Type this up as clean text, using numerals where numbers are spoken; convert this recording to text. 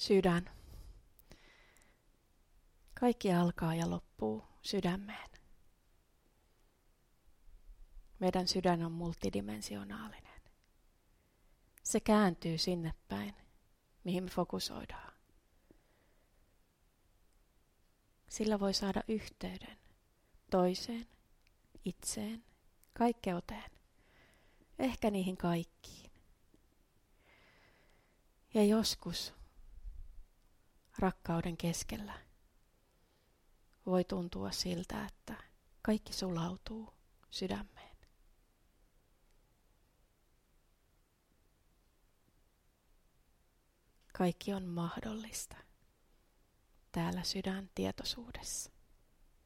Sydän. Kaikki alkaa ja loppuu sydämeen. Meidän sydän on multidimensionaalinen. Se kääntyy sinne päin, mihin me fokusoidaan. Sillä voi saada yhteyden toiseen, itseen, kaikkeuteen, ehkä niihin kaikkiin. Ja joskus rakkauden keskellä voi tuntua siltä, että kaikki sulautuu sydämeen. Kaikki on mahdollista täällä sydän tietoisuudessa.